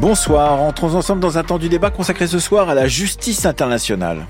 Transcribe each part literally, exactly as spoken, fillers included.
Bonsoir, entrons ensemble dans un temps du débat consacré ce soir à la justice internationale.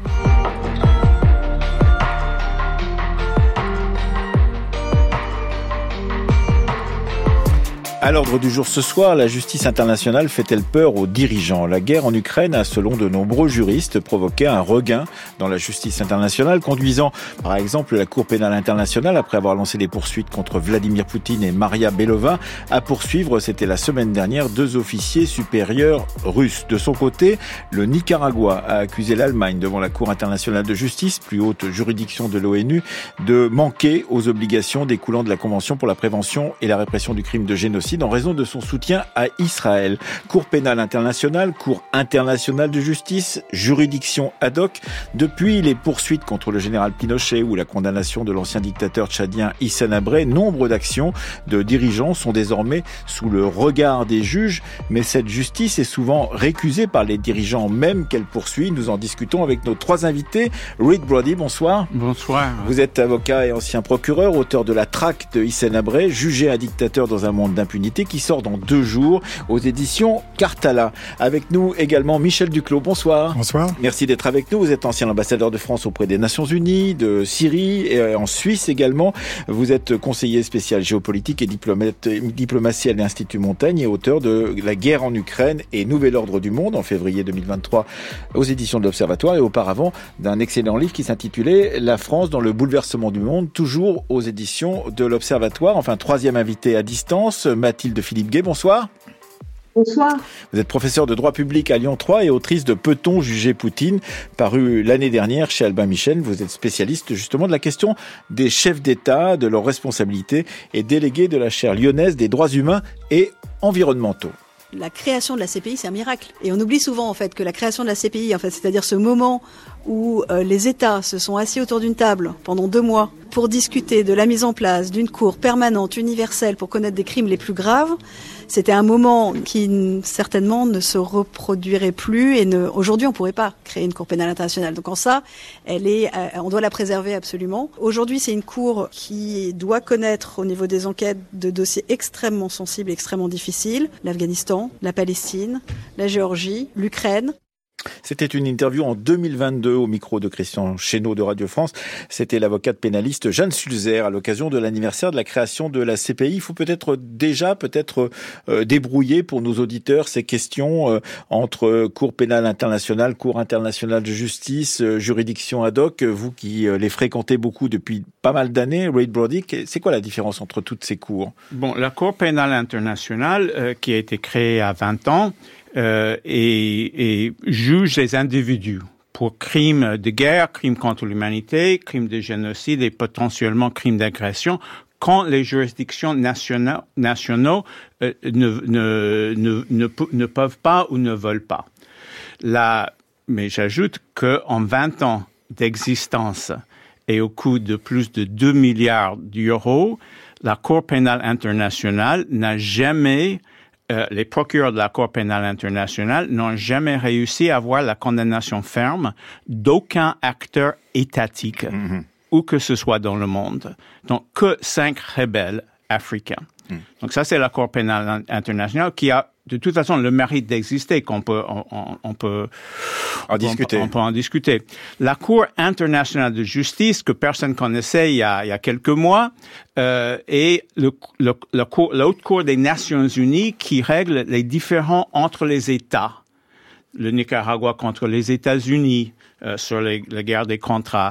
À l'ordre du jour ce soir, la justice internationale fait-elle peur aux dirigeants ? La guerre en Ukraine a, selon de nombreux juristes, provoqué un regain dans la justice internationale, conduisant par exemple la Cour pénale internationale, après avoir lancé des poursuites contre Vladimir Poutine et Maria Belova, à poursuivre, c'était la semaine dernière, deux officiers supérieurs russes. De son côté, le Nicaragua a accusé l'Allemagne devant la Cour internationale de justice, plus haute juridiction de l'ONU, de manquer aux obligations découlant de la Convention pour la prévention et la répression du crime de génocide en raison de son soutien à Israël. Cour pénale internationale, Cour internationale de justice, juridiction ad hoc. Depuis les poursuites contre le général Pinochet ou la condamnation de l'ancien dictateur tchadien Hissène Habré, nombre d'actions de dirigeants sont désormais sous le regard des juges, mais cette justice est souvent récusée par les dirigeants même qu'elle poursuit. Nous en discutons avec nos trois invités. Reed Brody, bonsoir. Bonsoir. Vous êtes avocat et ancien procureur, auteur de La traque de Hissène Habré, jugé un dictateur dans un monde d'impunité, qui sort dans deux jours aux éditions Cartala. Avec nous également Michel Duclos. Bonsoir. Bonsoir. Merci d'être avec nous. Vous êtes ancien ambassadeur de France auprès des Nations Unies, de Syrie et en Suisse également. Vous êtes conseiller spécial géopolitique et diplomate, diplomatie à l'Institut Montaigne et auteur de La guerre en Ukraine et Nouvel ordre du monde en février deux mille vingt-trois aux éditions de l'Observatoire et auparavant d'un excellent livre qui s'intitulait La France dans le bouleversement du monde, toujours aux éditions de l'Observatoire. Enfin, troisième invité à distance, Mathilde Philippe-Gay, bonsoir. Bonsoir. Vous êtes professeur de droit public à Lyon trois et autrice de Peut-on juger Poutine, paru l'année dernière chez Albin Michel. Vous êtes spécialiste justement de la question des chefs d'État, de leurs responsabilités et délégué de la chaire lyonnaise des droits humains et environnementaux. La création de la C P I, c'est un miracle. Et on oublie souvent, en fait, que la création de la C P I, en fait, c'est-à-dire ce moment où euh, les États se sont assis autour d'une table pendant deux mois pour discuter de la mise en place d'une cour permanente, universelle, pour connaître des crimes les plus graves, c'était un moment qui certainement ne se reproduirait plus et ne, aujourd'hui on ne pourrait pas créer une cour pénale internationale. Donc en ça, elle est, euh, on doit la préserver absolument. Aujourd'hui, c'est une cour qui doit connaître au niveau des enquêtes de dossiers extrêmement sensibles et extrêmement difficiles. L'Afghanistan, la Palestine, la Géorgie, l'Ukraine. C'était une interview en deux mille vingt-deux au micro de Christian Chesneau de Radio France. C'était l'avocate pénaliste Jeanne Sulzer à l'occasion de l'anniversaire de la création de la C P I. Il faut peut-être déjà peut-être euh, débrouiller pour nos auditeurs ces questions euh, entre Cour pénale internationale, Cour internationale de justice, euh, juridiction ad hoc. Vous qui euh, les fréquentez beaucoup depuis pas mal d'années, Reed Brody, c'est quoi la différence entre toutes ces cours ? Bon, la Cour pénale internationale euh, qui a été créée à vingt ans Euh, et, et juge les individus pour crimes de guerre, crimes contre l'humanité, crimes de génocide et potentiellement crimes d'agression quand les juridictions nationaux, nationaux euh, ne, ne, ne, ne, ne peuvent pas ou ne veulent pas. Là, mais j'ajoute qu'en vingt ans d'existence et au coût de plus de deux milliards d'euros, la Cour pénale internationale n'a jamais Euh, les procureurs de la Cour pénale internationale n'ont jamais réussi à avoir la condamnation ferme d'aucun acteur étatique, mm-hmm. où que ce soit dans le monde. Donc, que cinq rebelles africains. Mm. Donc, ça, c'est la Cour pénale internationale qui a, de toute façon, le mérite d'exister, qu'on peut, on, on, on peut, en on, discuter. On peut en discuter. La Cour internationale de justice, que personne connaissait il y a, il y a quelques mois, euh, est le, le, le cour, la Haute Cour des Nations Unies qui règle les différends entre les États. Le Nicaragua contre les États-Unis, euh, sur les, la guerre des contrats.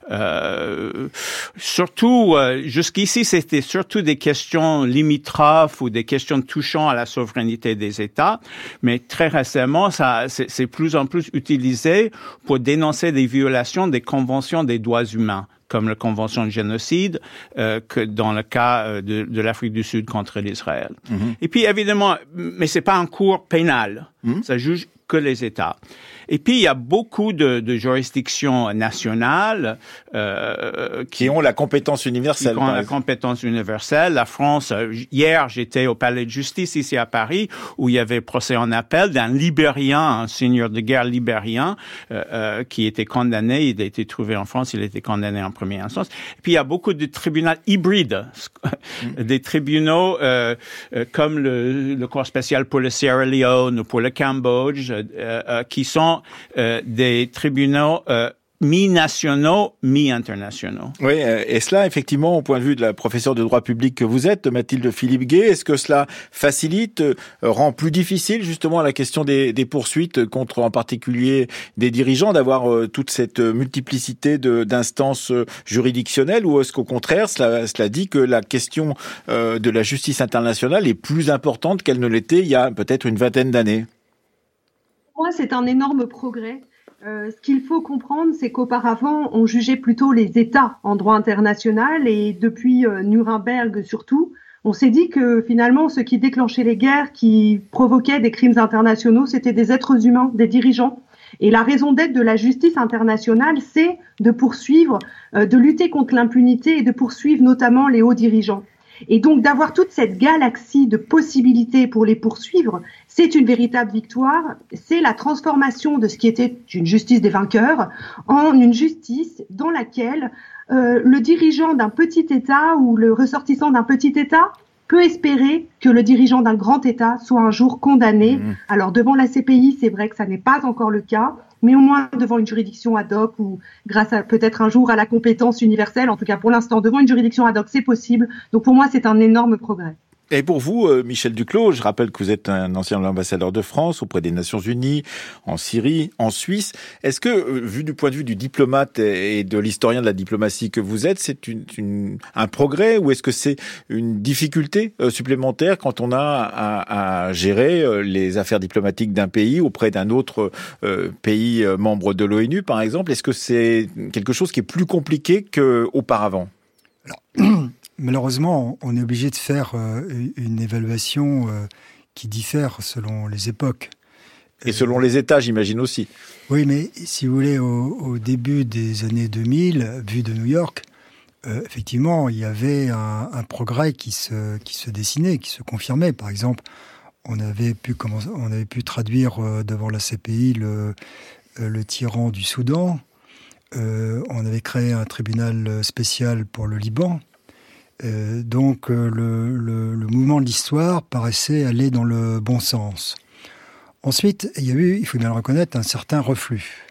Euh, surtout, euh, jusqu'ici, c'était surtout des questions limitrophes ou des questions touchant à la souveraineté des États. Mais très récemment, ça, c'est, c'est plus en plus utilisé pour dénoncer des violations des conventions des droits humains, comme la Convention de génocide, euh, que dans le cas de, de l'Afrique du Sud contre l'Israël. Mm-hmm. Et puis, évidemment, mais c'est pas un cours pénal. Mm-hmm. Ça juge que les États. Et puis, il y a beaucoup de, de juridictions nationales euh, qui, qui ont la compétence universelle. Qui ont la compétence universelle. La France, hier, j'étais au Palais de justice ici à Paris, où il y avait procès en appel d'un Libérien, un seigneur de guerre libérien, euh, euh, qui était condamné. Il a été trouvé en France, il a été condamné en première instance. Et puis, il y a beaucoup de tribunaux hybrides, mmh. des tribunaux euh, euh, comme le, le Cour spécial pour le Sierra Leone ou pour le Cambodge, euh, euh, qui sont Euh, des tribunaux euh, mi-nationaux, mi-internationaux. Oui, et cela, effectivement, au point de vue de la professeure de droit public que vous êtes, Mathilde Philippe-Gay, est-ce que cela facilite, euh, rend plus difficile justement la question des, des poursuites contre en particulier des dirigeants, d'avoir euh, toute cette multiplicité de, d'instances juridictionnelles, ou est-ce qu'au contraire, cela, cela dit que la question euh, de la justice internationale est plus importante qu'elle ne l'était il y a peut-être une vingtaine d'années? Pour moi, c'est un énorme progrès. Euh, ce qu'il faut comprendre, c'est qu'auparavant, on jugeait plutôt les États en droit international, et depuis euh, Nuremberg surtout, on s'est dit que finalement, ce qui déclenchait les guerres, qui provoquait des crimes internationaux, c'était des êtres humains, des dirigeants. Et la raison d'être de la justice internationale, c'est de poursuivre, euh, de lutter contre l'impunité et de poursuivre notamment les hauts dirigeants. Et donc d'avoir toute cette galaxie de possibilités pour les poursuivre, c'est une véritable victoire. C'est la transformation de ce qui était une justice des vainqueurs en une justice dans laquelle euh, le dirigeant d'un petit État ou le ressortissant d'un petit État peut espérer que le dirigeant d'un grand État soit un jour condamné. Mmh. Alors devant la C P I, c'est vrai que ça n'est pas encore le cas, mais au moins devant une juridiction ad hoc, ou grâce à peut-être un jour à la compétence universelle, en tout cas pour l'instant devant une juridiction ad hoc, c'est possible. Donc pour moi, c'est un énorme progrès. Et pour vous, Michel Duclos, je rappelle que vous êtes un ancien ambassadeur de France auprès des Nations Unies, en Syrie, en Suisse. Est-ce que, vu du point de vue du diplomate et de l'historien de la diplomatie que vous êtes, c'est une, une, un progrès, ou est-ce que c'est une difficulté supplémentaire quand on a à, à gérer les affaires diplomatiques d'un pays auprès d'un autre euh, pays membre de l'ONU, par exemple? Est-ce que c'est quelque chose qui est plus compliqué qu'auparavant? Alors... Malheureusement, on est obligé de faire euh, une évaluation euh, qui diffère selon les époques. Et selon les États, j'imagine aussi. Oui, mais si vous voulez, au, au début des années deux mille, vu de New York, euh, effectivement, il y avait un, un progrès qui se, qui se dessinait, qui se confirmait. Par exemple, on avait pu, commencer, on avait pu traduire euh, devant la C P I le, euh, le tyran du Soudan. Euh, on avait créé un tribunal spécial pour le Liban. Euh, donc euh, le, le, le mouvement de l'histoire paraissait aller dans le bon sens. Ensuite, il y a eu, il faut bien le reconnaître, un certain reflux.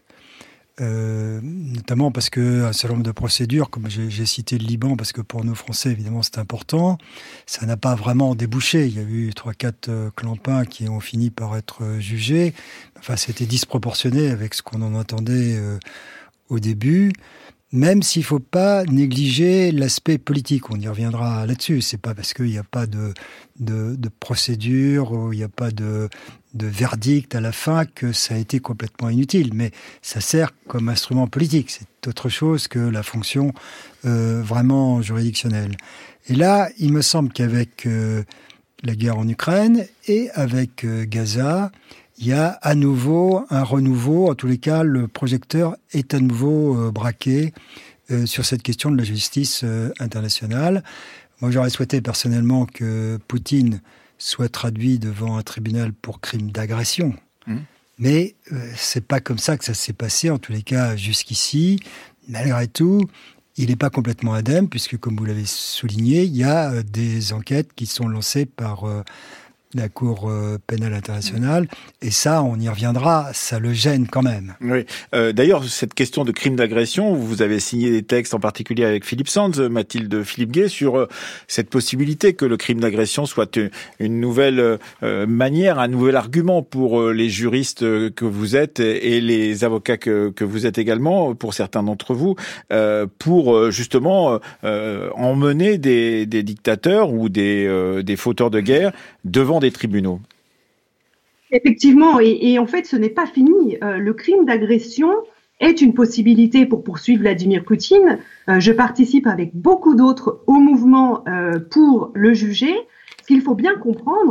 Euh, notamment parce qu'un certain nombre de procédures, comme j'ai, j'ai cité le Liban, parce que pour nous Français, évidemment, c'est important, ça n'a pas vraiment débouché. Il y a eu trois quatre euh, clampins qui ont fini par être euh, jugés. Enfin, c'était disproportionné avec ce qu'on en entendait euh, au début. Même s'il ne faut pas négliger l'aspect politique, on y reviendra là-dessus. C'est pas parce qu'il n'y a pas de, de, de procédure, ou il n'y a pas de, de verdict à la fin que ça a été complètement inutile. Mais ça sert comme instrument politique. C'est autre chose que la fonction euh, vraiment juridictionnelle. Et là, il me semble qu'avec euh, la guerre en Ukraine et avec euh, Gaza, il y a à nouveau un renouveau. En tous les cas, le projecteur est à nouveau euh, braqué euh, sur cette question de la justice euh, internationale. Moi, j'aurais souhaité personnellement que Poutine soit traduit devant un tribunal pour crime d'agression. Mmh. Mais euh, c'est pas comme ça que ça s'est passé, en tous les cas jusqu'ici. Malgré tout, il n'est pas complètement indemne, puisque, comme vous l'avez souligné, il y a euh, des enquêtes qui sont lancées par... Euh, la Cour euh, pénale internationale, et ça, on y reviendra, ça le gêne quand même. Oui. Euh, d'ailleurs, cette question de crime d'agression, vous avez signé des textes, en particulier avec Philippe Sands, Mathilde Philippe-Gay, sur euh, cette possibilité que le crime d'agression soit une, une nouvelle euh, manière, un nouvel argument pour euh, les juristes euh, que vous êtes et, et les avocats que, que vous êtes également, pour certains d'entre vous, euh, pour euh, justement euh, emmener des, des dictateurs ou des, euh, des fauteurs de guerre devant des tribunaux. Effectivement, et, et en fait, ce n'est pas fini. Euh, le crime d'agression est une possibilité pour poursuivre Vladimir Poutine. Euh, je participe avec beaucoup d'autres au mouvement euh, pour le juger. Ce qu'il faut bien comprendre,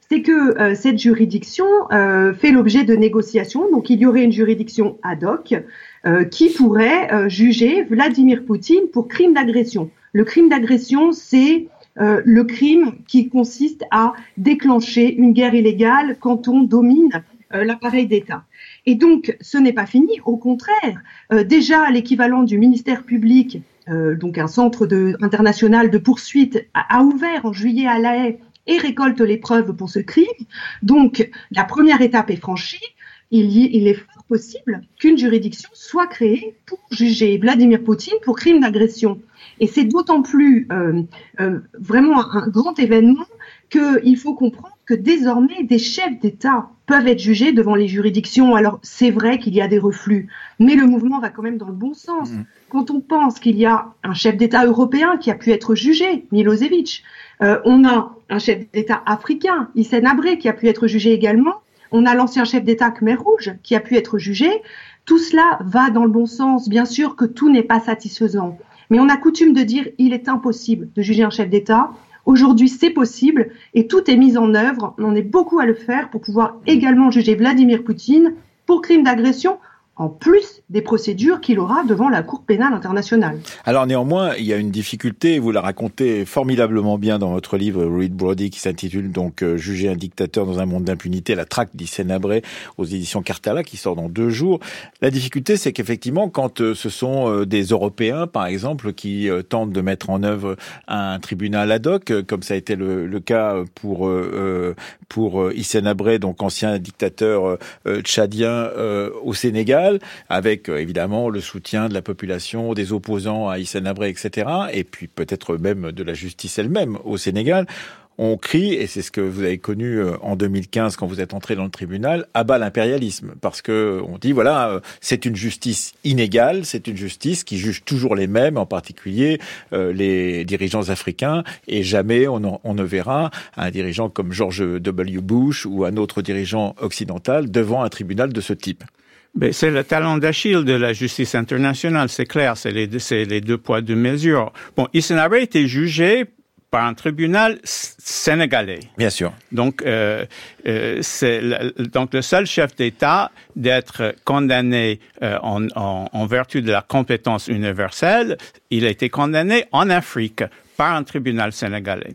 c'est que euh, cette juridiction euh, fait l'objet de négociations. Donc, il y aurait une juridiction ad hoc euh, qui pourrait euh, juger Vladimir Poutine pour crime d'agression. Le crime d'agression, c'est euh, le crime qui consiste à déclencher une guerre illégale quand on domine euh, l'appareil d'État. Et donc, ce n'est pas fini. Au contraire, euh, déjà l'équivalent du ministère public, euh, donc un centre de, international de poursuite, a, a ouvert en juillet à La Haye et récolte les preuves pour ce crime. Donc, la première étape est franchie. Il, y, il est fort possible qu'une juridiction soit créée pour juger Vladimir Poutine pour crime d'agression. Et c'est d'autant plus euh, euh, vraiment un, un grand événement qu'il faut comprendre que désormais, des chefs d'État peuvent être jugés devant les juridictions. Alors, c'est vrai qu'il y a des reflux, mais le mouvement va quand même dans le bon sens. Mmh. Quand on pense qu'il y a un chef d'État européen qui a pu être jugé, Milosevic, euh, on a un chef d'État africain, Hissène Habré, qui a pu être jugé également, on a l'ancien chef d'État Khmer Rouge qui a pu être jugé. Tout cela va dans le bon sens. Bien sûr que tout n'est pas satisfaisant, mais on a coutume de dire il est impossible de juger un chef d'État. Aujourd'hui, c'est possible et tout est mis en œuvre. On est beaucoup à le faire pour pouvoir également juger Vladimir Poutine pour crime d'agression, en plus des procédures qu'il aura devant la Cour pénale internationale. Alors néanmoins, il y a une difficulté, vous la racontez formidablement bien dans votre livre Reed Brody qui s'intitule donc euh, Juger un dictateur dans un monde d'impunité, la traque d'Hissène Habré aux éditions Cartala qui sort dans deux jours. La difficulté, c'est qu'effectivement, quand euh, ce sont euh, des Européens, par exemple, qui euh, tentent de mettre en œuvre un tribunal ad hoc, euh, comme ça a été le, le cas pour euh, pour euh, Hissène Habré, donc ancien dictateur euh, tchadien euh, au Sénégal, avec euh, évidemment le soutien de la population, des opposants à Hissène Habré, et cetera, et puis peut-être même de la justice elle-même au Sénégal. On crie, et c'est ce que vous avez connu en deux mille quinze quand vous êtes entré dans le tribunal, à bas l'impérialisme, parce que on dit voilà, c'est une justice inégale, c'est une justice qui juge toujours les mêmes, en particulier euh, les dirigeants africains, et jamais on, en, on ne verra un dirigeant comme George W. Bush ou un autre dirigeant occidental devant un tribunal de ce type. Ben, c'est le talon d'Achille de la justice internationale, c'est clair, c'est les, c'est les deux poids, deux mesures. Bon, Hissène Habré a été jugé par un tribunal sénégalais. Bien sûr. Donc, euh, euh, c'est le, donc le seul chef d'État d'être condamné euh, en, en, en vertu de la compétence universelle, il a été condamné en Afrique par un tribunal sénégalais.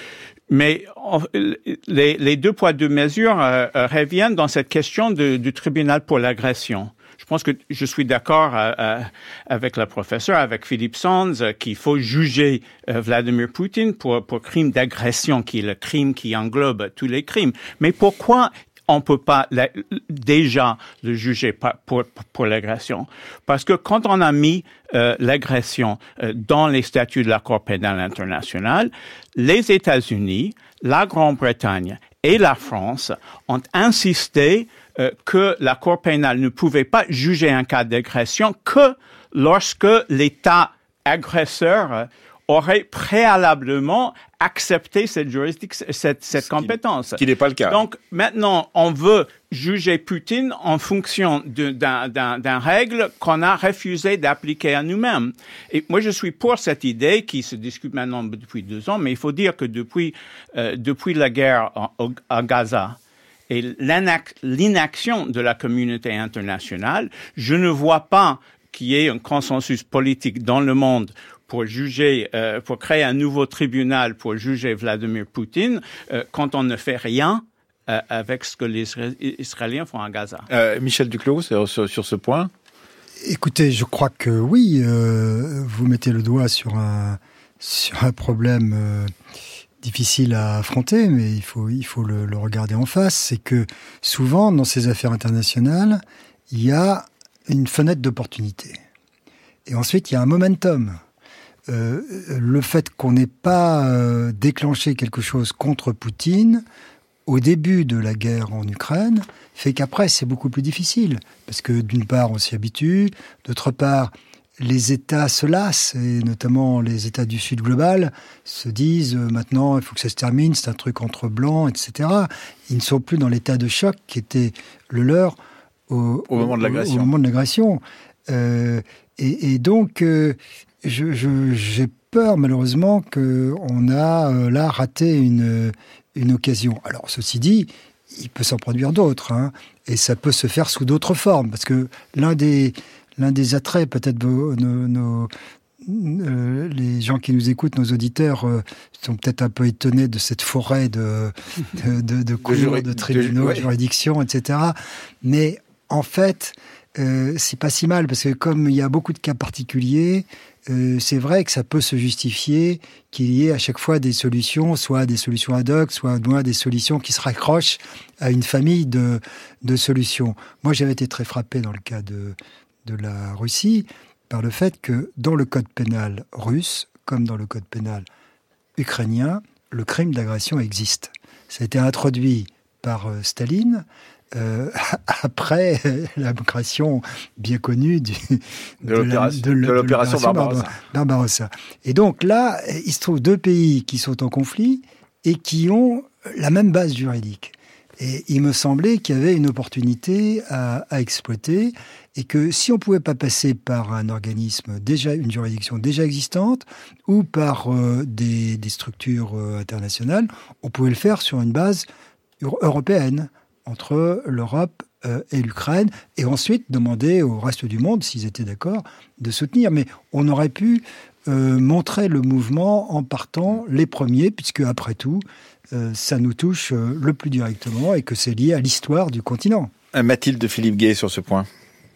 Mais les, les deux poids, deux mesures euh, reviennent dans cette question de, du tribunal pour l'agression. Je pense que je suis d'accord euh, euh, avec la professeure, avec Philippe Sands, euh, qu'il faut juger euh, Vladimir Poutine pour, pour crime d'agression, qui est le crime qui englobe tous les crimes. Mais pourquoi on peut pas la, déjà le juger pour, pour, pour l'agression? Parce que quand on a mis euh, l'agression euh, dans les statuts de la Cour pénale internationale, les États-Unis, la Grande-Bretagne et la France ont insisté euh, que la Cour pénale ne pouvait pas juger un cas d'agression que lorsque l'État agresseur euh, aurait préalablement accepté cette juridiction, cette, cette ce compétence. Ce qui n'est pas le cas. Donc, maintenant, on veut juger Poutine en fonction de, d'un, d'un, d'un règle qu'on a refusé d'appliquer à nous-mêmes. Et moi, je suis pour cette idée qui se discute maintenant depuis deux ans, mais il faut dire que depuis, euh, depuis la guerre à, à Gaza, et l'inaction de la communauté internationale, je ne vois pas qu'il y ait un consensus politique dans le monde pour juger, euh, pour créer un nouveau tribunal pour juger Vladimir Poutine, euh, quand on ne fait rien euh, avec ce que les Israéliens font à Gaza. Euh, Michel Duclos, sur, sur, sur ce point. Écoutez, je crois que oui, euh, vous mettez le doigt sur un, sur un problème euh, difficile à affronter, mais il faut, il faut le, le regarder en face. C'est que souvent, dans ces affaires internationales, il y a une fenêtre d'opportunité. Et ensuite, il y a un momentum. Euh, le fait qu'on n'ait pas euh, déclenché quelque chose contre Poutine au début de la guerre en Ukraine fait qu'après, c'est beaucoup plus difficile. Parce que d'une part, on s'y habitue, d'autre part, les États se lassent, et notamment les États du Sud global se disent euh, maintenant, il faut que ça se termine, c'est un truc entre blancs, et cetera. Ils ne sont plus dans l'état de choc qui était le leur au, au moment de l'agression. Au, au moment de l'agression. Euh, et, et donc, euh, je, je, j'ai peur, malheureusement, qu'on a euh, là raté une, une occasion. Alors, ceci dit, il peut s'en produire d'autres, hein, et ça peut se faire sous d'autres formes, parce que l'un des, l'un des attraits, peut-être nos, nos, nos, euh, les gens qui nous écoutent, nos auditeurs, euh, sont peut-être un peu étonnés de cette forêt de, de, de, de cours, de, juri- de tribunaux, de, ouais. de juridictions, et cetera. Mais en fait, euh, c'est pas si mal, parce que comme il y a beaucoup de cas particuliers, Euh, c'est vrai que ça peut se justifier qu'il y ait à chaque fois des solutions, soit des solutions ad hoc, soit moins des solutions qui se raccrochent à une famille de, de solutions. Moi, j'avais été très frappé dans le cas de, de la Russie par le fait que dans le code pénal russe, comme dans le code pénal ukrainien, le crime d'agression existe. Ça a été introduit par euh, Staline, Euh, après l'agression bien connue du, de, de, l'opération, la, de, de l'opération Barbarossa. Barbarossa. Et donc là, il se trouve deux pays qui sont en conflit et qui ont la même base juridique. Et il me semblait qu'il y avait une opportunité à, à exploiter et que si on ne pouvait pas passer par un organisme, déjà une juridiction déjà existante ou par euh, des, des structures euh, internationales, on pouvait le faire sur une base européenne, entre l'Europe euh, et l'Ukraine, et ensuite demander au reste du monde, s'ils étaient d'accord, de soutenir. Mais on aurait pu euh, montrer le mouvement en partant les premiers, puisque après tout, euh, ça nous touche euh, le plus directement et que c'est lié à l'histoire du continent. Mathilde Philippe-Gay sur ce point.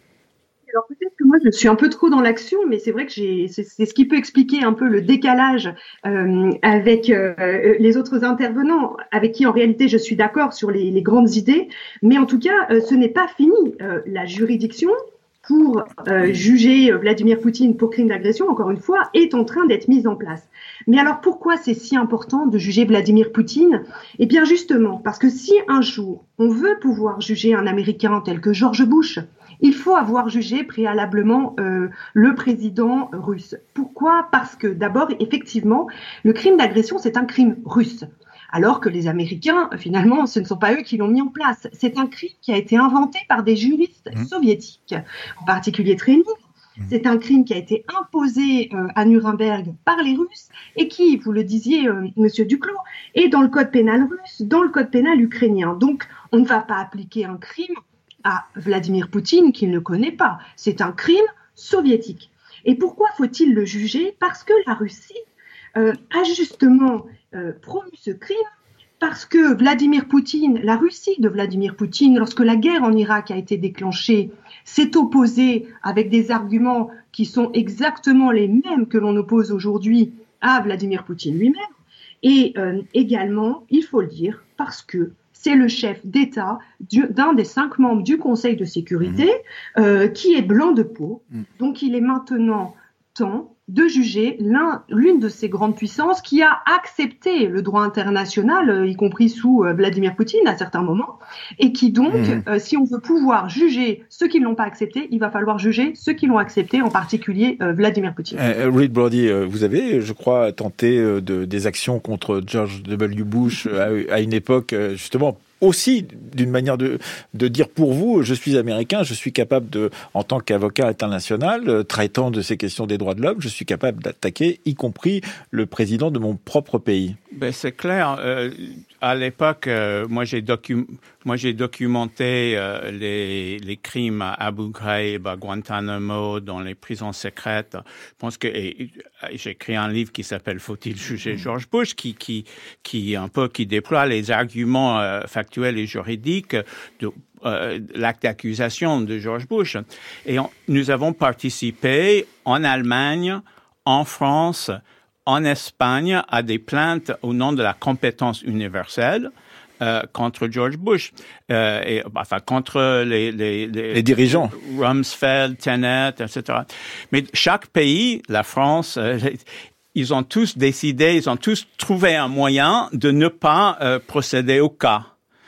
Alors peut-être que moi je suis un peu trop dans l'action, mais c'est vrai que j'ai, c'est, c'est ce qui peut expliquer un peu le décalage euh, avec euh, les autres intervenants, avec qui en réalité je suis d'accord sur les, les grandes idées, mais en tout cas euh, ce n'est pas fini. Euh, la juridiction pour euh, juger Vladimir Poutine pour crime d'agression, encore une fois, est en train d'être mise en place. Mais alors pourquoi c'est si important de juger Vladimir Poutine ? Eh bien justement parce que si un jour on veut pouvoir juger un Américain tel que George Bush, il faut avoir jugé préalablement euh, le président russe. Pourquoi ? Parce que d'abord, effectivement, le crime d'agression, c'est un crime russe. Alors que les Américains, finalement, ce ne sont pas eux qui l'ont mis en place. C'est un crime qui a été inventé par des juristes mmh. soviétiques, en particulier Trenin. Mmh. C'est un crime qui a été imposé euh, à Nuremberg par les Russes et qui, vous le disiez, euh, Monsieur Duclos, est dans le code pénal russe, dans le code pénal ukrainien. Donc, on ne va pas appliquer un crime à Vladimir Poutine qu'il ne connaît pas. C'est un crime soviétique. Et pourquoi faut-il le juger ? Parce que la Russie euh, a justement euh, promu ce crime, parce que Vladimir Poutine, la Russie de Vladimir Poutine, lorsque la guerre en Irak a été déclenchée, s'est opposée avec des arguments qui sont exactement les mêmes que l'on oppose aujourd'hui à Vladimir Poutine lui-même. Et euh, également, il faut le dire, parce que c'est le chef d'État du, d'un des cinq membres du Conseil de sécurité mmh. euh, qui est blanc de peau. Mmh. Donc, il est maintenant temps de juger l'un, l'une de ces grandes puissances qui a accepté le droit international, euh, y compris sous euh, Vladimir Poutine à certains moments, et qui donc, mmh. euh, si on veut pouvoir juger ceux qui ne l'ont pas accepté, il va falloir juger ceux qui l'ont accepté, en particulier euh, Vladimir Poutine. Euh, Reed Brody, euh, vous avez, je crois, tenté euh, de, des actions contre George W. Bush euh, à, à une époque, euh, justement, aussi d'une manière de, de dire pour vous, je suis américain, je suis capable de, en tant qu'avocat international, euh, traitant de ces questions des droits de l'homme, je suis capable d'attaquer, y compris le président de mon propre pays. Ben c'est clair. Euh, à l'époque, euh, moi j'ai docu- moi j'ai documenté euh, les, les crimes à Abu Ghraib, à Guantanamo, dans les prisons secrètes. Je pense que et, et j'ai écrit un livre qui s'appelle Faut-il juger George Bush, qui qui qui un peu qui déploie les arguments euh, factuels et juridiques de euh, l'acte d'accusation de George Bush. Et on, nous avons participé en Allemagne, en France, en Espagne, à des plaintes au nom de la compétence universelle euh, contre George Bush, euh, et enfin contre les les, les, les dirigeants, Rumsfeld, Tenet, et cetera. Mais chaque pays, la France, euh, ils ont tous décidé, ils ont tous trouvé un moyen de ne pas euh, procéder au cas.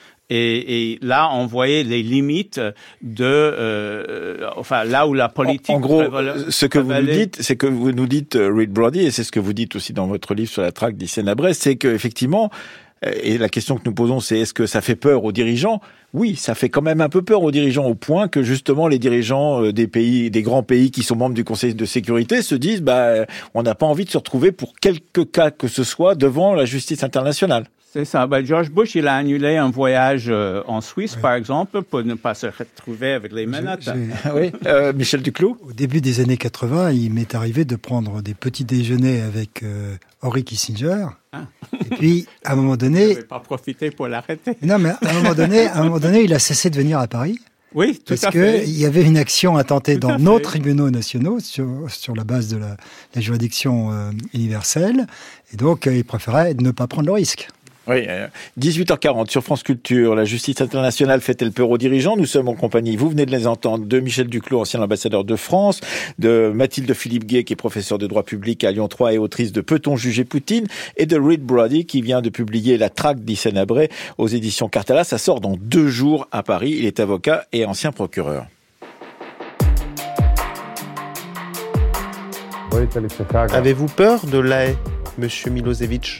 Et, et là, on voyait les limites de, euh, enfin, là où la politique. En, en gros, prévalait, ce que prévalait... vous nous dites, c'est que vous nous dites, Reed Brody, et c'est ce que vous dites aussi dans votre livre sur la traque d'Hissène Habré, c'est que effectivement, et la question que nous posons, c'est est-ce que ça fait peur aux dirigeants ? Oui, ça fait quand même un peu peur aux dirigeants au point que justement les dirigeants des pays, des grands pays qui sont membres du Conseil de sécurité se disent bah on n'a pas envie de se retrouver pour quelque cas que ce soit devant la justice internationale. C'est ça. Ben, George Bush, il a annulé un voyage euh, en Suisse, oui. par exemple, pour ne pas se retrouver avec les menottes. oui. euh, Michel Duclos. Au début des années quatre-vingts, il m'est arrivé de prendre des petits déjeuners avec euh, Henry Kissinger. Ah. Et puis, à un moment donné... Je n'avais pas profité pour l'arrêter. Non, mais à un moment donné, à un moment donné, il a cessé de venir à Paris. Oui, tout parce à que fait. Il y avait une action intentée tout dans nos tribunaux nationaux sur, sur la base de la, la juridiction euh, universelle. Et donc, euh, il préférait ne pas prendre le risque. Oui, dix-huit heures quarante sur France Culture. La justice internationale fait-elle peur aux dirigeants ? Nous sommes en compagnie, vous venez de les entendre, de Michel Duclos, ancien ambassadeur de France, de Mathilde Philippe-Gay, qui est professeure de droit public à Lyon trois et autrice de Peut-on juger Poutine ? Et de Reed Brody, qui vient de publier La traque d'Hissène Habré aux éditions Cartala. Ça sort dans deux jours à Paris. Il est avocat et ancien procureur. Avez-vous peur de La Haye, Monsieur Milosevic?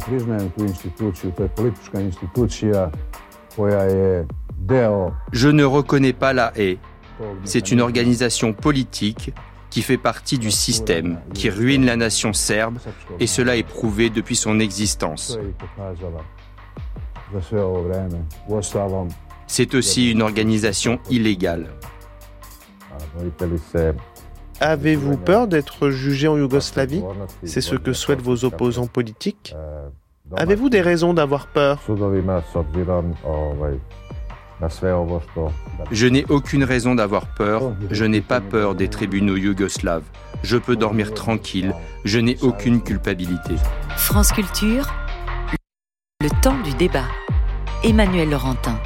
Je ne reconnais pas La Haye. C'est une organisation politique qui fait partie du système, qui ruine la nation serbe, et cela est prouvé depuis son existence. C'est aussi une organisation illégale. Avez-vous peur d'être jugé en Yougoslavie ? C'est ce que souhaitent vos opposants politiques ? Avez-vous des raisons d'avoir peur ? Je n'ai aucune raison d'avoir peur. Je n'ai pas peur des tribunaux yougoslaves. Je peux dormir tranquille. Je n'ai aucune culpabilité. France Culture, le temps du débat. Emmanuel Laurentin.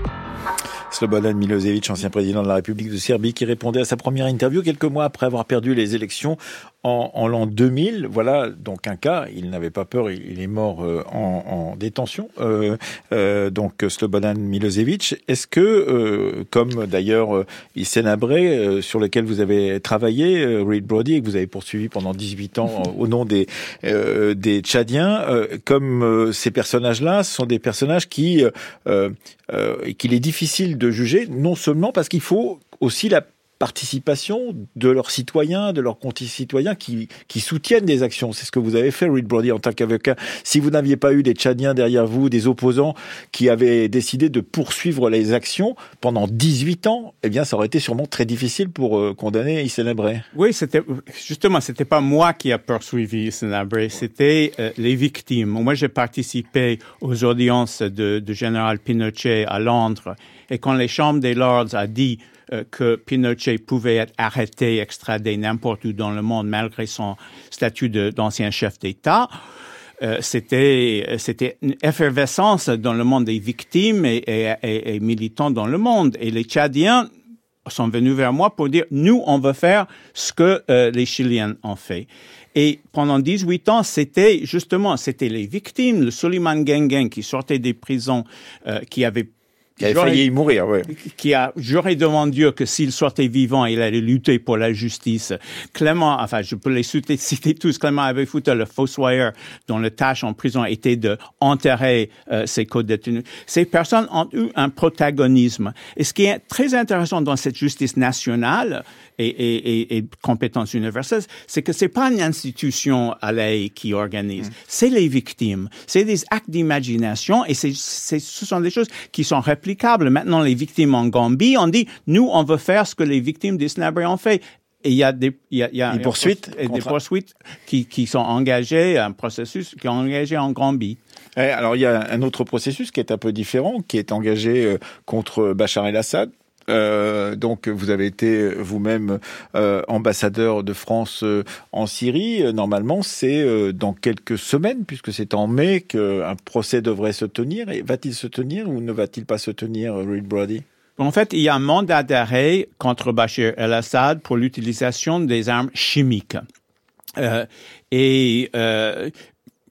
Slobodan Milosevic, ancien président de la République de Serbie, qui répondait à sa première interview quelques mois après avoir perdu les élections en, en l'an deux mille. Voilà donc un cas. Il n'avait pas peur. Il, il est mort euh, en, en détention. Euh, euh, donc Slobodan Milosevic. Est-ce que, euh, comme d'ailleurs Hissène Habré, euh, sur lequel vous avez travaillé, euh, Reed Brody, et que vous avez poursuivi pendant dix-huit ans euh, au nom des euh, des Tchadiens, euh, comme euh, ces personnages-là, ce sont des personnages qui euh, euh, qu'il est difficile de juger, non seulement parce qu'il faut aussi la participation de leurs citoyens, de leurs concitoyens qui, qui soutiennent des actions. C'est ce que vous avez fait, Reed Brody, en tant qu'avocat. Si vous n'aviez pas eu des Tchadiens derrière vous, des opposants qui avaient décidé de poursuivre les actions pendant dix-huit ans, eh bien, ça aurait été sûrement très difficile pour euh, condamner Hissène Habré. Oui, c'était, justement, c'était pas moi qui a poursuivi Hissène Habré, c'était euh, les victimes. Moi, j'ai participé aux audiences de, de général Pinochet à Londres, et quand les chambres des Lords a dit euh, que Pinochet pouvait être arrêté, extradé n'importe où dans le monde malgré son statut de, d'ancien chef d'État, euh, c'était c'était une effervescence dans le monde des victimes et, et, et, et militants dans le monde. Et les Tchadiens sont venus vers moi pour dire nous on veut faire ce que euh, les Chiliens ont fait. Et pendant dix-huit ans, c'était justement c'était les victimes, le Suleiman Gengeng qui sortait des prisons, euh, qui avait Qui avait failli y mourir, oui. Qui a juré devant Dieu que s'il sortait vivant, il allait lutter pour la justice. Clément, enfin, je peux les citer, citer tous. Clément Abefoota, le fossoyeur, dont la tâche en prison était de enterrer euh, ses co-détenus. Ces personnes ont eu un protagonisme. Et ce qui est très intéressant dans cette justice nationale et, et, et, et compétence universelle, c'est que c'est pas une institution à l'A I qui organise. Mmh. C'est les victimes. C'est des actes d'imagination et c'est, c'est, ce sont des choses qui sont réplicables. Maintenant, les victimes en Gambie, on dit, nous, on veut faire ce que les victimes d'Hissène Habré ont fait. Et il y a des, il y a, il y a des poursuites, et des poursuites qui, qui sont engagées, un processus qui est engagé en Gambie. Et alors, il y a un autre processus qui est un peu différent, qui est engagé contre Bachar el-Assad. Euh, donc vous avez été vous-même euh, ambassadeur de France euh, en Syrie. Normalement, c'est euh, dans quelques semaines, puisque c'est en mai qu'un procès devrait se tenir. Et va-t-il se tenir ou ne va-t-il pas se tenir, Reed Brody ? En fait, il y a un mandat d'arrêt contre Bachar el-Assad pour l'utilisation des armes chimiques. Euh, et euh,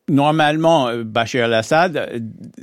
normalement, Bachar el-Assad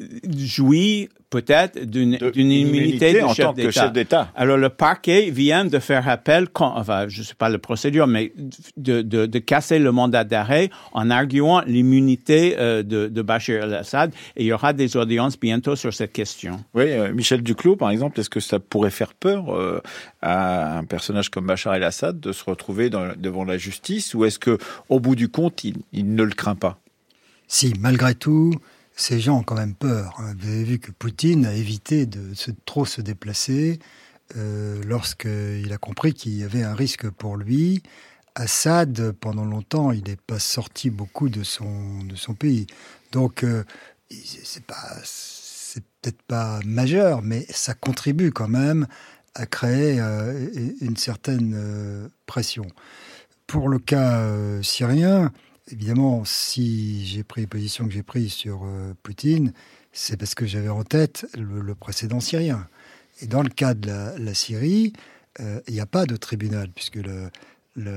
jouit peut-être d'une, de, d'une immunité, immunité de en chef tant d'État. que chef d'État. Alors, le parquet vient de faire appel, quand, enfin, je ne sais pas la procédure, mais de, de, de casser le mandat d'arrêt en arguant l'immunité euh, de, de Bachar el-Assad. Et il y aura des audiences bientôt sur cette question. Oui, euh, Michel Duclos, par exemple, est-ce que ça pourrait faire peur euh, à un personnage comme Bachar el-Assad de se retrouver dans, devant la justice, ou est-ce que, au bout du compte, il, il ne le craint pas? Si, malgré tout, ces gens ont quand même peur. Vous avez vu que Poutine a évité de se, trop se déplacer euh, lorsqu'il a compris qu'il y avait un risque pour lui. Assad, pendant longtemps, il n'est pas sorti beaucoup de son, de son pays. Donc, euh, c'est pas, c'est peut-être pas majeur, mais ça contribue quand même à créer euh, une certaine euh, pression. Pour le cas euh, syrien, évidemment, si j'ai pris les positions que j'ai prises sur euh, Poutine, c'est parce que j'avais en tête le, le précédent syrien. Et dans le cas de la, la Syrie, euh, il n'y a pas de tribunal, puisque le, le,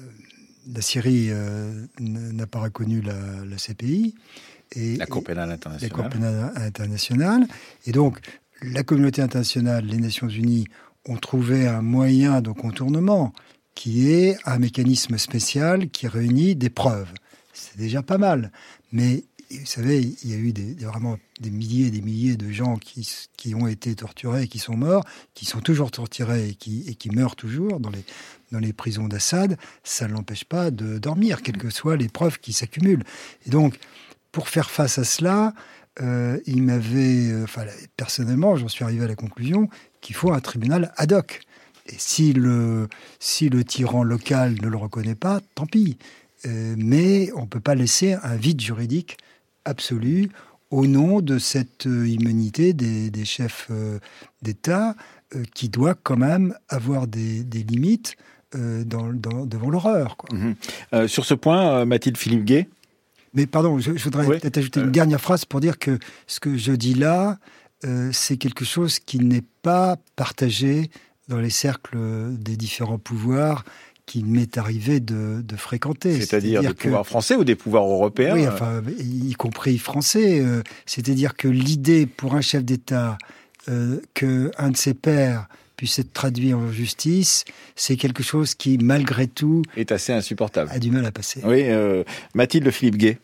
la Syrie euh, n'a pas reconnu la, la C P I. Et, la Cour pénale internationale. La Cour pénale internationale. Et donc, la communauté internationale, les Nations Unies, ont trouvé un moyen de contournement qui est un mécanisme spécial qui réunit des preuves. C'est déjà pas mal. Mais, vous savez, il y a eu des, vraiment des milliers et des milliers de gens qui, qui ont été torturés et qui sont morts, qui sont toujours torturés et qui, et qui meurent toujours dans les, dans les prisons d'Assad. Ça ne l'empêche pas de dormir, quelles que soient les preuves qui s'accumulent. Et donc, pour faire face à cela, euh, il m'avait... Enfin, personnellement, j'en suis arrivé à la conclusion qu'il faut un tribunal ad hoc. Et si le, si le tyran local ne le reconnaît pas, tant pis. Euh, mais on ne peut pas laisser un vide juridique absolu au nom de cette euh, immunité des, des chefs euh, d'État euh, qui doit quand même avoir des, des limites euh, dans, dans, devant l'horreur, quoi. Mmh. Euh, sur ce point, euh, Mathilde Philippe-Gay. Mais pardon, je, je voudrais oui. peut-être ajouter une euh... dernière phrase pour dire que ce que je dis là, euh, c'est quelque chose qui n'est pas partagé dans les cercles des différents pouvoirs qu'il m'est arrivé de, de fréquenter. C'est-à-dire, C'est-à-dire des que, pouvoirs français ou des pouvoirs européens? Oui, enfin, y compris français. Euh, c'est-à-dire que l'idée pour un chef d'État euh, qu'un de ses pairs puisse être traduit en justice, c'est quelque chose qui, malgré tout... est assez insupportable. A du mal à passer. Oui, euh, Mathilde Philippe-Gay.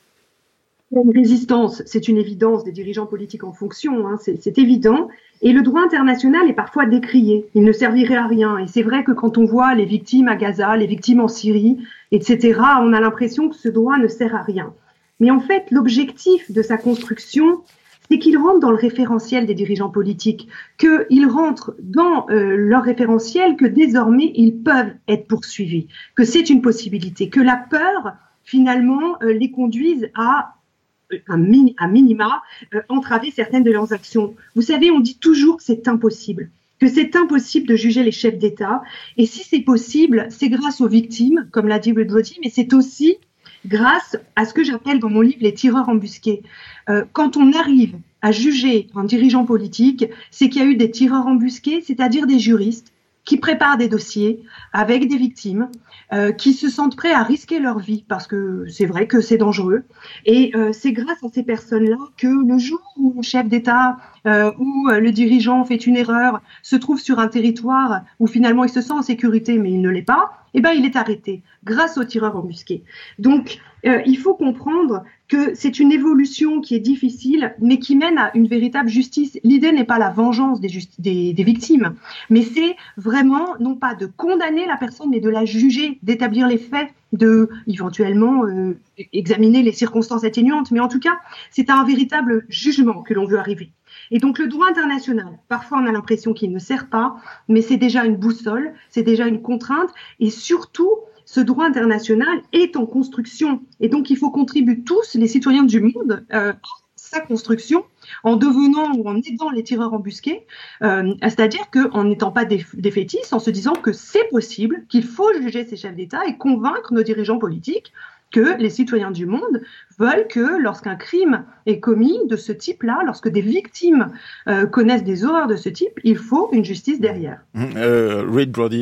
Une résistance, c'est une évidence des dirigeants politiques en fonction, hein, c'est, c'est évident. Et le droit international est parfois décrié. Il ne servirait à rien. Et c'est vrai que quand on voit les victimes à Gaza, les victimes en Syrie, et cetera, on a l'impression que ce droit ne sert à rien. Mais en fait, l'objectif de sa construction, c'est qu'il rentre dans le référentiel des dirigeants politiques, qu'ils rentrent dans euh, leur référentiel, que désormais, ils peuvent être poursuivis, que c'est une possibilité, que la peur, finalement, euh, les conduise à un, mini, un minima, euh, entraver certaines de leurs actions. Vous savez, on dit toujours que c'est impossible, que c'est impossible de juger les chefs d'État. Et si c'est possible, c'est grâce aux victimes, comme l'a dit Reed Brody, mais c'est aussi grâce à ce que j'appelle dans mon livre les tireurs embusqués. Euh, quand on arrive à juger un dirigeant politique, c'est qu'il y a eu des tireurs embusqués, c'est-à-dire des juristes qui préparent des dossiers avec des victimes, euh, qui se sentent prêts à risquer leur vie, parce que c'est vrai que c'est dangereux. Et euh, c'est grâce à ces personnes-là que le jour où le chef d'État euh, ou le dirigeant fait une erreur, se trouve sur un territoire où finalement il se sent en sécurité, mais il ne l'est pas, eh ben il est arrêté, grâce aux tireurs embusqués. Donc, euh, il faut comprendre que c'est une évolution qui est difficile, mais qui mène à une véritable justice. L'idée n'est pas la vengeance des, justi- des, des victimes, mais c'est vraiment, non pas de condamner la personne, mais de la juger, d'établir les faits, de éventuellement euh, examiner les circonstances atténuantes. Mais en tout cas, c'est un véritable jugement que l'on veut arriver. Et donc le droit international, parfois on a l'impression qu'il ne sert pas, mais c'est déjà une boussole, c'est déjà une contrainte, et surtout, ce droit international est en construction. Et donc il faut contribuer tous, les citoyens du monde, euh, à sa construction, en devenant ou en aidant les tireurs embusqués, euh, c'est-à-dire qu'en n'étant pas des, des fétistes, en se disant que c'est possible, qu'il faut juger ces chefs d'État et convaincre nos dirigeants politiques que les citoyens du monde veulent que lorsqu'un crime est commis de ce type-là, lorsque des victimes euh, connaissent des horreurs de ce type, il faut une justice derrière. Euh, Reed Brody.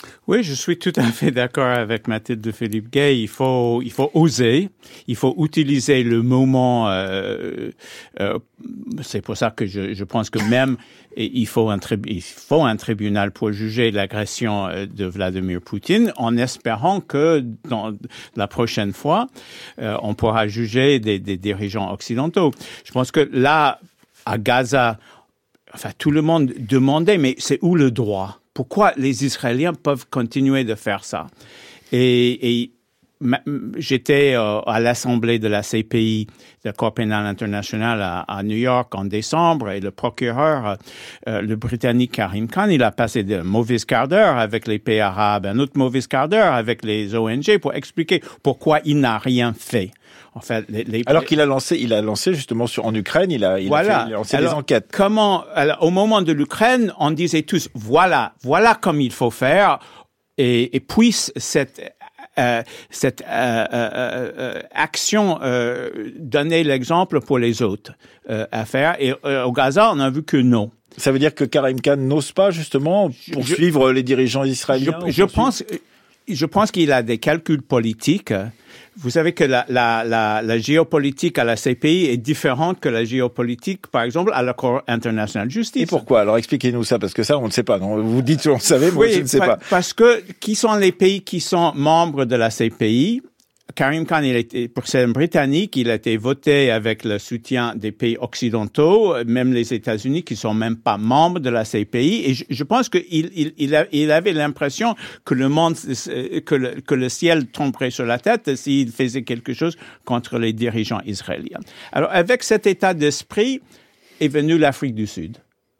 Oui, je suis tout à fait d'accord avec Mathilde de Philippe Gay. Il faut, il faut oser, il faut utiliser le moment. Euh, euh, c'est pour ça que je, je pense que même il faut un, tri- il faut un tribunal pour juger l'agression de Vladimir Poutine, en espérant que dans la prochaine fois, euh, on pourra juger des, des dirigeants occidentaux. Je pense que là, à Gaza, enfin, tout le monde demandait, mais c'est où le droit? Pourquoi les Israéliens peuvent continuer de faire ça? Et, et ma, j'étais euh, à l'Assemblée de la C P I, la Cour pénale internationale à, à New York en décembre, et le procureur, euh, le Britannique Karim Khan, il a passé de mauvais quart d'heure avec les pays arabes, un autre mauvais quart d'heure avec les O N G pour expliquer pourquoi il n'a rien fait. En fait, les, les... Alors qu'il a lancé, il a lancé justement sur, en Ukraine, il a, il voilà. a, fait, il a lancé alors, des enquêtes. Comment, alors, au moment de l'Ukraine, on disait tous, voilà, voilà comme il faut faire, et, et puisse cette, euh, cette euh, euh, euh, action euh, donner l'exemple pour les autres euh, à faire. Et euh, au Gaza, on a vu que non. Ça veut dire que Karim Khan n'ose pas justement poursuivre je, les dirigeants israéliens? Je, je pense, je pense qu'il a des calculs politiques. Vous savez que la, la, la, la géopolitique à la C P I est différente que la géopolitique, par exemple, à la Cour internationale de justice. Et pourquoi? Alors expliquez-nous ça, parce que ça, on ne sait pas. Non, vous dites que on le savait, moi oui, je ne sais pa- pas. Parce que qui sont les pays qui sont membres de la C P I? Karim Khan, il était, pour c'est un Britannique, il a été voté avec le soutien des pays occidentaux, même les États-Unis qui sont même pas membres de la C P I. Et je, je pense qu'il il, il, a, il avait l'impression que le monde, que le, que le ciel tomberait sur la tête s'il faisait quelque chose contre les dirigeants israéliens. Alors, avec cet état d'esprit est venue l'Afrique du Sud.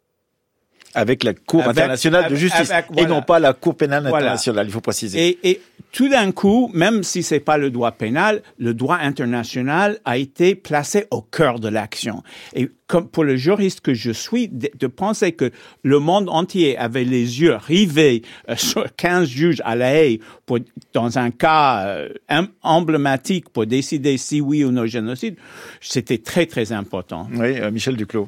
Avec la Cour avec, internationale avec, de justice, avec, voilà. et non pas la Cour pénale voilà. internationale, il faut préciser. Et, et tout d'un coup, même si c'est pas le droit pénal, le droit international a été placé au cœur de l'action. Et comme pour le juriste que je suis, de, de penser que le monde entier avait les yeux rivés euh, sur quinze juges à La Haye pour, dans un cas euh, emblématique pour décider si oui ou non génocide, c'était très très important. Oui, euh, Michel Duclos.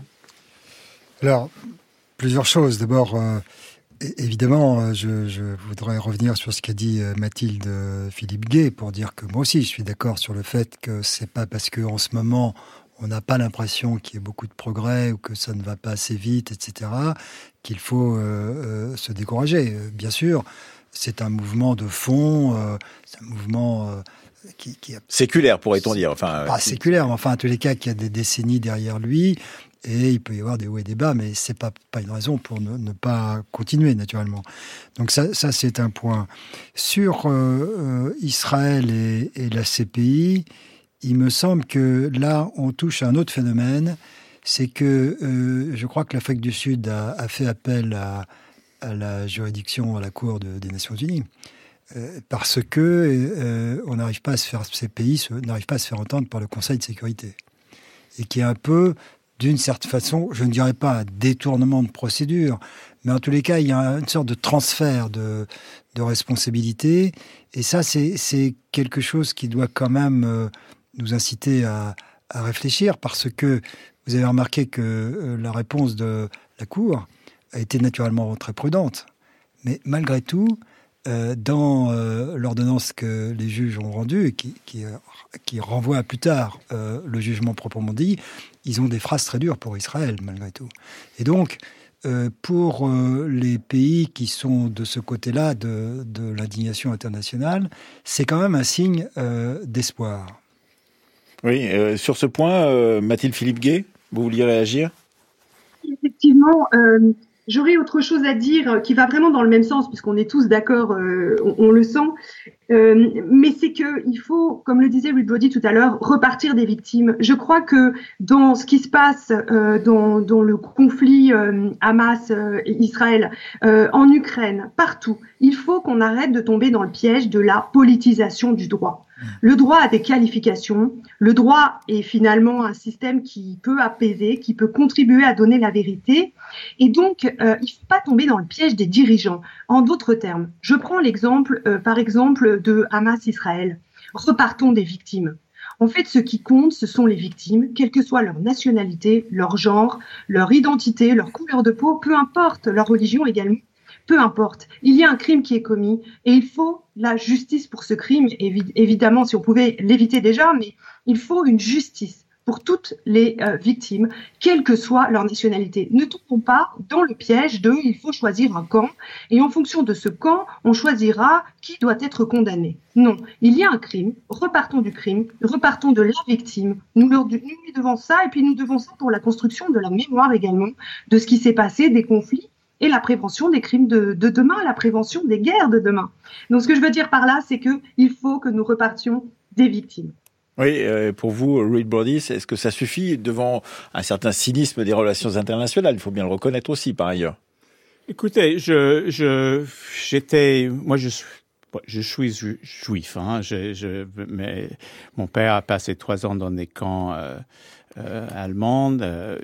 Alors, plusieurs choses. D'abord, euh, évidemment, je, je voudrais revenir sur ce qu'a dit Mathilde Philippe Gay pour dire que moi aussi, je suis d'accord sur le fait que c'est pas parce qu'en ce moment, on n'a pas l'impression qu'il y ait beaucoup de progrès ou que ça ne va pas assez vite, et cetera, qu'il faut euh, euh, se décourager. Bien sûr, c'est un mouvement de fond, euh, c'est un mouvement... Euh, qui, qui a... séculaire, pourrait-on dire. Enfin, pas séculaire, mais enfin, en tous les cas, qui a des décennies derrière lui. Et il peut y avoir des hauts et des bas, mais c'est pas pas une raison pour ne, ne pas continuer, naturellement. Donc ça, ça c'est un point. Sur euh, euh, Israël et, et la C P I, il me semble que là, on touche à un autre phénomène. C'est que euh, je crois que l'Afrique du Sud a, a fait appel à, à la juridiction, à la Cour de, des Nations Unies. Euh, parce que euh, on n'arrive pas à se faire, ces pays n'arrivent pas à se faire entendre par le Conseil de sécurité. Et qui est un peu... d'une certaine façon, je ne dirais pas un détournement de procédure, mais en tous les cas, il y a une sorte de transfert de, de responsabilité. Et ça, c'est, c'est quelque chose qui doit quand même euh, nous inciter à, à réfléchir, parce que vous avez remarqué que euh, la réponse de la Cour a été naturellement très prudente. Mais malgré tout, euh, dans euh, l'ordonnance que les juges ont rendue, et qui, qui, euh, qui renvoie à plus tard euh, le jugement proprement dit, ils ont des phrases très dures pour Israël, malgré tout. Et donc, euh, pour euh, les pays qui sont de ce côté-là de, de l'indignation internationale, c'est quand même un signe euh, d'espoir. Oui, euh, sur ce point, euh, Mathilde Philippe Gay, vous vouliez réagir? Effectivement, euh, j'aurais autre chose à dire qui va vraiment dans le même sens, puisqu'on est tous d'accord, euh, on, on le sent. Euh, mais c'est que il faut, comme le disait Reed Brody tout à l'heure, repartir des victimes. Je crois que dans ce qui se passe euh, dans, dans le conflit euh, Hamas-Israël, euh, en Ukraine, partout, il faut qu'on arrête de tomber dans le piège de la politisation du droit. Le droit a des qualifications. Le droit est finalement un système qui peut apaiser, qui peut contribuer à donner la vérité. Et donc, euh, il ne faut pas tomber dans le piège des dirigeants. En d'autres termes, je prends l'exemple, euh, par exemple, de Hamas-Israël. Repartons des victimes. En fait, ce qui compte, ce sont les victimes, quelle que soit leur nationalité, leur genre, leur identité, leur couleur de peau, peu importe, leur religion également. peu importe. Il y a un crime qui est commis et il faut la justice pour ce crime. Évi- évidemment, si on pouvait l'éviter déjà, mais il faut une justice pour toutes les euh, victimes, quelle que soit leur nationalité. Ne tombons pas dans le piège de « il faut choisir un camp » et en fonction de ce camp, on choisira qui doit être condamné. Non, il y a un crime, repartons du crime, repartons de la victime, nous, leur, nous lui devons ça et puis nous devons ça pour la construction de la mémoire également, de ce qui s'est passé, des conflits et la prévention des crimes de, de demain, la prévention des guerres de demain. Donc ce que je veux dire par là, c'est qu'il faut que nous repartions des victimes. Oui, euh, pour vous, Reed Brody, est-ce que ça suffit devant un certain cynisme des relations internationales? Il faut bien le reconnaître aussi, par ailleurs. Écoutez, je, je, j'étais, moi, je suis, je suis ju- juif, hein. Je, je, mais mon père a passé trois ans dans des camps euh, euh, allemands, euh,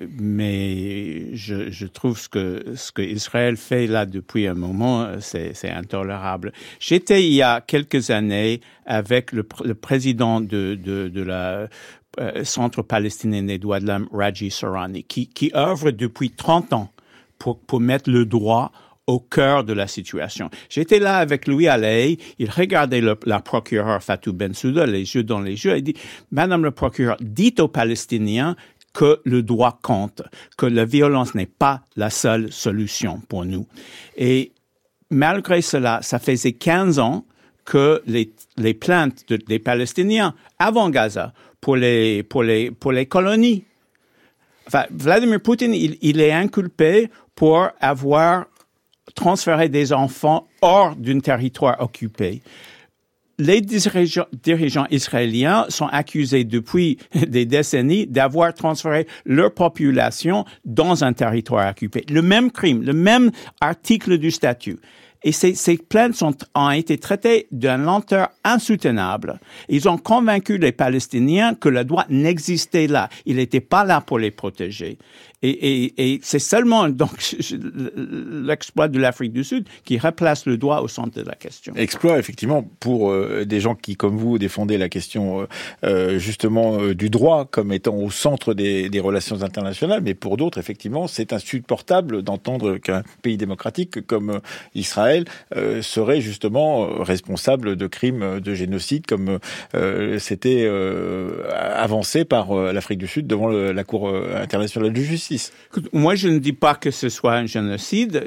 mais je, je trouve ce que ce que Israël fait là depuis un moment, c'est, c'est intolérable. J'étais il y a quelques années avec le, le président de, de, de la euh, Centre palestinien des droits de l'homme, Raji Sourani, qui, qui œuvre depuis trente ans pour, pour mettre le droit au cœur de la situation. J'étais là avec lui à La Haye, il regardait le, la procureure Fatou Bensouda, les yeux dans les yeux, et dit « Madame le procureur, dites aux Palestiniens que le droit compte, que la violence n'est pas la seule solution pour nous. » Et malgré cela, ça faisait quinze ans que les, les plaintes de, des Palestiniens avant Gaza pour les, pour les, pour les colonies. Enfin, Vladimir Poutine, il, il est inculpé pour avoir transférer des enfants hors d'un territoire occupé. Les dirigeants, dirigeants israéliens sont accusés depuis des décennies d'avoir transféré leur population dans un territoire occupé. Le même crime, le même article du statut. Et ces, ces plaintes sont, ont été traitées d'une lenteur insoutenable. Ils ont convaincu les Palestiniens que le droit n'existait là. Il n'était pas là pour les protéger. Et, et, et c'est seulement donc l'exploit de l'Afrique du Sud qui replace le droit au centre de la question. Exploit, effectivement, pour euh, des gens qui, comme vous, défendaient la question euh, justement euh, du droit comme étant au centre des, des relations internationales, mais pour d'autres, effectivement, c'est insupportable d'entendre qu'un pays démocratique comme euh, Israël euh, serait justement euh, responsable de crimes de génocide, comme euh, c'était euh, avancé par euh, l'Afrique du Sud devant le, la Cour internationale de justice. Moi, je ne dis pas que ce soit un génocide.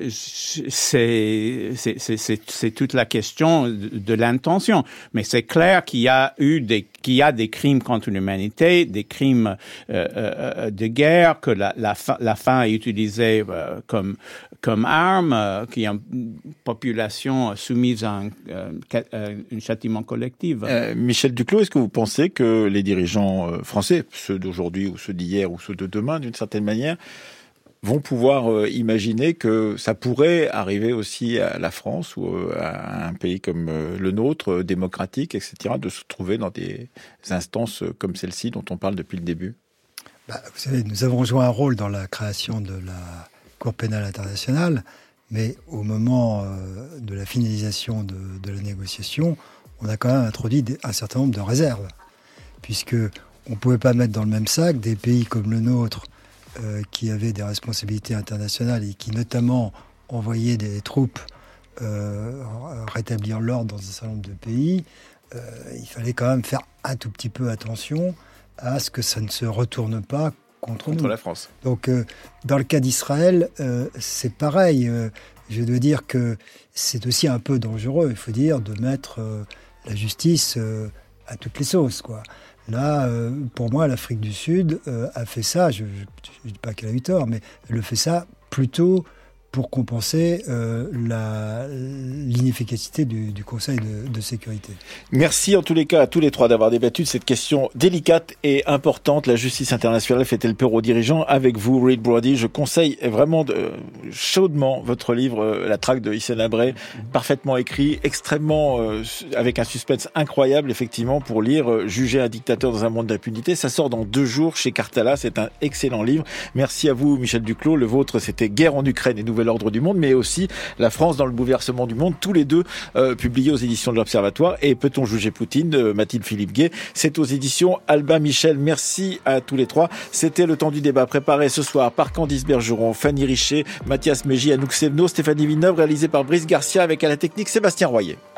C'est, c'est, c'est, c'est, c'est toute la question de, de l'intention. Mais c'est clair qu'il y a eu des, qu'il y a des crimes contre l'humanité, des crimes euh, euh, de guerre, que la, la, la faim est utilisée euh, comme, comme arme, euh, qu'il y a une population soumise à un, euh, un châtiment collectif. Euh, Michel Duclos, est-ce que vous pensez que les dirigeants français, ceux d'aujourd'hui ou ceux d'hier ou ceux de demain, d'une certaine manière, vont pouvoir euh, imaginer que ça pourrait arriver aussi à la France ou euh, à un pays comme euh, le nôtre, euh, démocratique, et cetera, de se trouver dans des instances euh, comme celle-ci dont on parle depuis le début? Bah, vous savez, nous avons joué un rôle dans la création de la Cour pénale internationale, mais au moment euh, de la finalisation de, de la négociation, on a quand même introduit des, un certain nombre de réserves, puisque on ne pouvait pas mettre dans le même sac des pays comme le nôtre, Euh, qui avaient des responsabilités internationales et qui notamment envoyaient des troupes euh, rétablir l'ordre dans un certain nombre de pays, euh, il fallait quand même faire un tout petit peu attention à ce que ça ne se retourne pas contre, contre nous. la France. Donc euh, dans le cas d'Israël, euh, c'est pareil. Euh, je dois dire que c'est aussi un peu dangereux, il faut dire, de mettre euh, la justice euh, à toutes les sauces, quoi. Là, euh, pour moi, l'Afrique du Sud euh, a fait ça, je ne dis pas qu'elle a eu tort, mais elle le fait ça plutôt pour compenser euh, la, l'inefficacité du, du Conseil de, de sécurité. Merci en tous les cas à tous les trois d'avoir débattu de cette question délicate et importante. La justice internationale fait-elle peur aux dirigeants? Avec vous, Reed Brody, je conseille vraiment de, chaudement votre livre, La traque de Hissène Habré, parfaitement écrit, extrêmement euh, avec un suspense incroyable, effectivement, pour lire euh, Juger un dictateur dans un monde d'impunité. Ça sort dans deux jours chez Cartala, c'est un excellent livre. Merci à vous, Michel Duclos. Le vôtre, c'était Guerre en Ukraine et nouvelles Nouvel Ordre du Monde, mais aussi La France dans le bouleversement du monde, tous les deux euh, publiés aux éditions de l'Observatoire. Et Peut-on juger Poutine de Mathilde Philippe-Gay, c'est aux éditions Albin Michel. Merci à tous les trois. C'était le temps du débat préparé ce soir par Candice Bergeron, Fanny Richer, Mathias Mégy, Anouk Sevno, Stéphanie Villeneuve, réalisé par Brice Garcia avec à la technique Sébastien Royer.